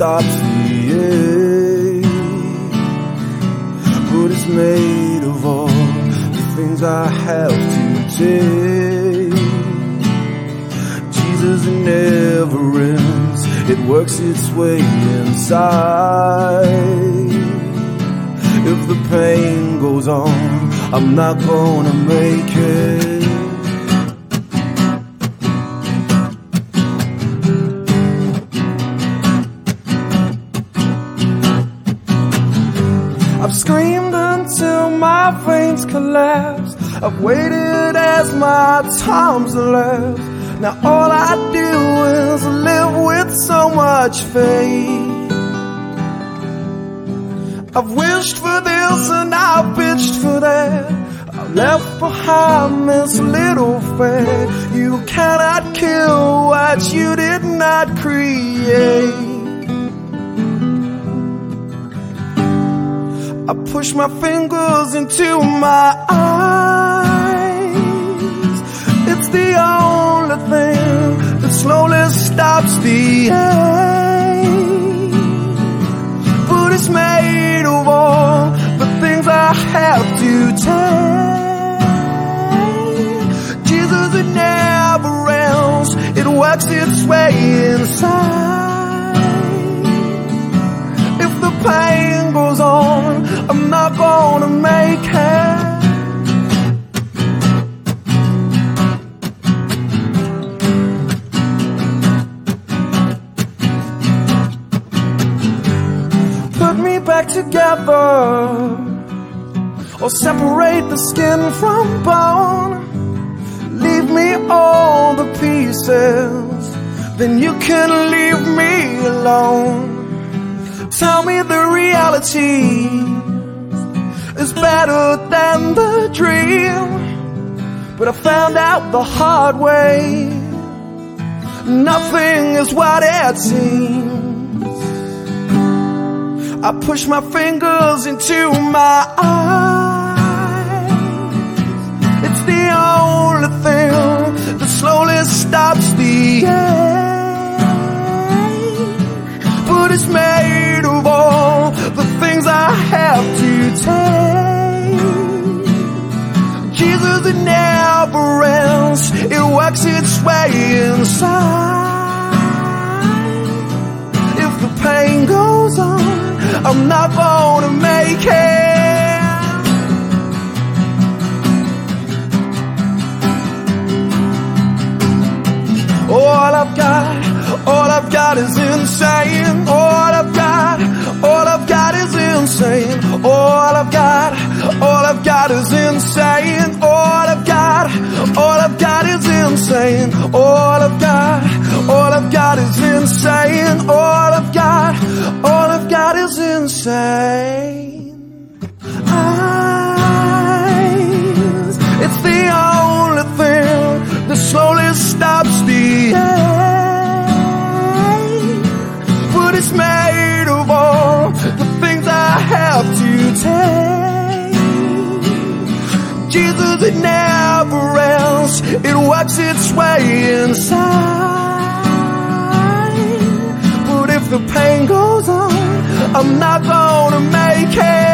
stops the ache, but it's made of all the things I have to take. Jesus, it never ends, it works its way inside. If the pain goes on, I'm not gonna make it. I've screamed until my veins collapse. I've waited as my time's elapsed. Now all I do is live with so much faith. I've wished for this and I've bitched for that. I've left behind this little fate. You cannot kill what you did not create. I push my fingers into my eyes. It's the only thing that slowly stops the ache, but it's made of all the things I have to take. Jesus, it never ends, it works its way inside. If the pain goes on, I'm not gonna make it. Put me back together, or separate the skin from bone. Leave me all the pieces, then you can leave me alone. Tell me the reality is better than the dream, but I found out the hard way, nothing is what it seems. I push my fingers into my eyes. It's the only thing that slowly stops the ache, but it's made of all the things I have to take. Jesus, it never ends, it works its way inside. If the pain goes on, I'm not gonna make it. All I've got is insane. All I've got is insane. All I've got is insane. All I've got is insane. All I've got is insane. All I've got is insane. Eyes, it's the only thing that slowly stops the ache, but it's made of all the things I have to take. Jesus, it never ends, it works its way inside. But if the pain goes on, I'm not gonna make it.